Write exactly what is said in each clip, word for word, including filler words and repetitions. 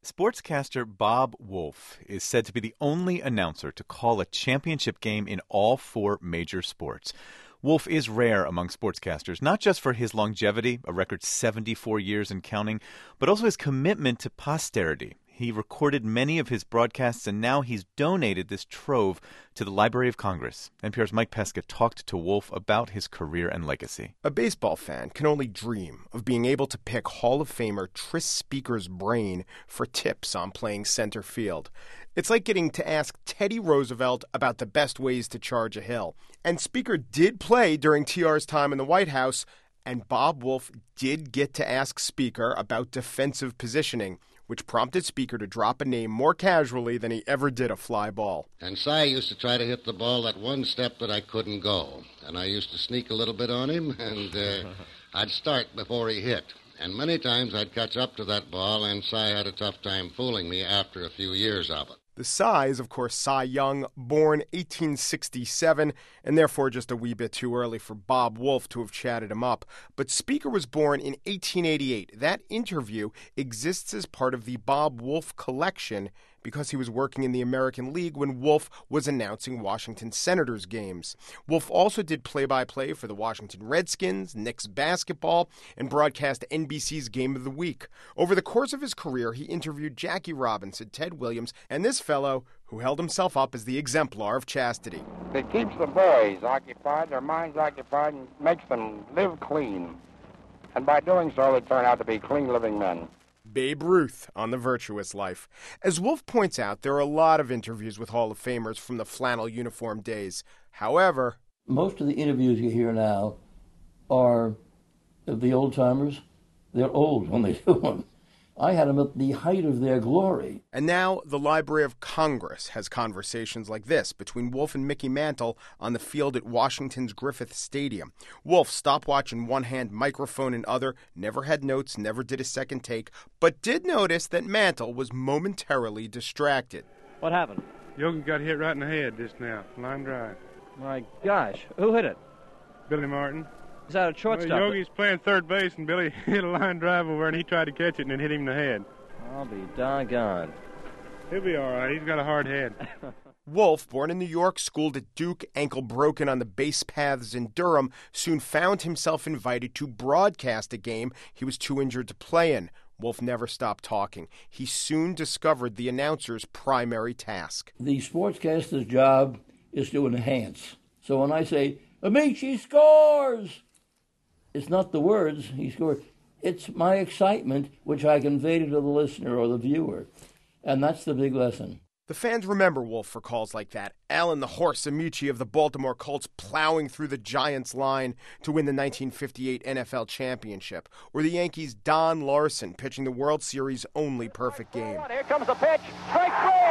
Sportscaster Bob Wolf is said to be the only announcer to call a championship game in all four major sports. Wolf is rare among sportscasters, not just for his longevity, a record seventy-four years and counting, but also his commitment to posterity. He recorded many of his broadcasts, and now he's donated this trove to the Library of Congress. N P R's Mike Pesca talked to Wolf about his career and legacy. A baseball fan can only dream of being able to pick Hall of Famer Tris Speaker's brain for tips on playing center field. It's like getting to ask Teddy Roosevelt about the best ways to charge a hill. And Speaker did play during T R's time in the White House, and Bob Wolf did get to ask Speaker about defensive positioning, which prompted Speaker to drop a name more casually than he ever did a fly ball. And Cy used to try to hit the ball that one step that I couldn't go. And I used to sneak a little bit on him, and uh, I'd start before he hit. And many times I'd catch up to that ball, and Cy had a tough time fooling me after a few years of it. The Cy is, of course, Cy Young, born eighteen sixty-seven, and therefore just a wee bit too early for Bob Wolf to have chatted him up. But Speaker was born in eighteen eighty-eight. That interview exists as part of the Bob Wolf collection because he was working in the American League when Wolf was announcing Washington Senators games. Wolf also did play-by-play for the Washington Redskins, Knicks basketball, and broadcast N B C's Game of the Week. Over the course of his career, he interviewed Jackie Robinson, Ted Williams, and this fellow who held himself up as the exemplar of chastity. It keeps the boys occupied, their minds occupied, and makes them live clean. And by doing so, they turn out to be clean-living men. Babe Ruth on The Virtuous Life. As Wolf points out, there are a lot of interviews with Hall of Famers from the flannel uniform days. However, most of the interviews you hear now are of the old-timers. They're old when they do them. I had them at the height of their glory. And now the Library of Congress has conversations like this between Wolf and Mickey Mantle on the field at Washington's Griffith Stadium. Wolf, stopwatch in one hand, microphone in other, never had notes, never did a second take, but did notice that Mantle was momentarily distracted. What happened? Yogi got hit right in the head just now, line drive. My gosh, who hit it? Billy Martin. Is that a shortstop? Well, Yogi's playing third base, and Billy hit a line drive over, and he tried to catch it, and it hit him in the head. I'll be doggone. He'll be all right. He's got a hard head. Wolf, born in New York, schooled at Duke, ankle broken on the base paths in Durham, soon found himself invited to broadcast a game he was too injured to play in. Wolf never stopped talking. He soon discovered the announcer's primary task. The sportscaster's job is to enhance. So when I say, Amici scores! It's not the words he scored. It's my excitement, which I convey to the listener or the viewer. And that's the big lesson. The fans remember Wolf for calls like that. Alan the Horse Amici of the Baltimore Colts plowing through the Giants' line to win the nineteen fifty-eight N F L championship. Or the Yankees' Don Larson pitching the World Series' only perfect game. Here comes the pitch. Strike three.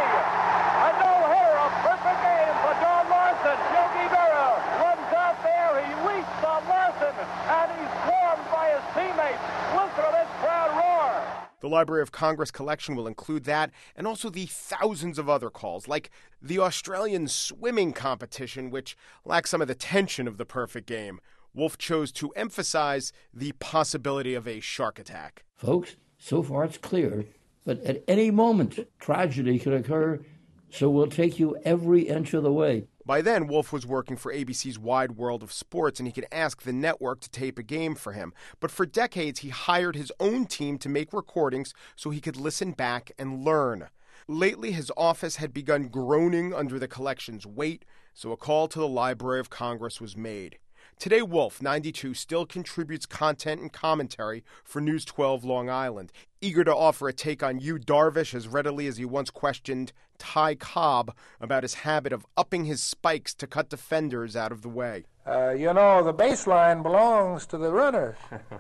A no-hitter, a perfect game for Don Larson. Yogi Berra runs out there. He leaps on Larson, and he's swarmed by his teammates. Listen to this crowd roar. The Library of Congress collection will include that and also the thousands of other calls, like the Australian swimming competition, which lacks some of the tension of the perfect game. Wolf chose to emphasize the possibility of a shark attack. Folks, so far it's clear, but at any moment, tragedy could occur, so we'll take you every inch of the way. By then, Wolf was working for A B C's Wide World of Sports, and he could ask the network to tape a game for him. But for decades, he hired his own team to make recordings so he could listen back and learn. Lately, his office had begun groaning under the collection's weight, so a call to the Library of Congress was made. Today, Wolf, ninety-two, still contributes content and commentary for News twelve Long Island, eager to offer a take on Yu Darvish as readily as he once questioned Ty Cobb about his habit of upping his spikes to cut defenders out of the way. Uh, you know, the baseline belongs to the runners.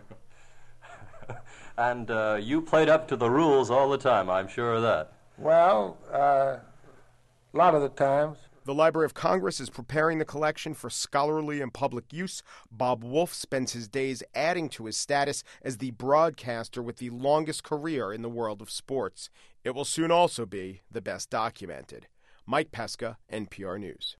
And uh, you played up to the rules all the time, I'm sure of that. Well, uh, a lot of the times. The Library of Congress is preparing the collection for scholarly and public use. Bob Wolf spends his days adding to his status as the broadcaster with the longest career in the world of sports. It will soon also be the best documented. Mike Pesca, N P R News.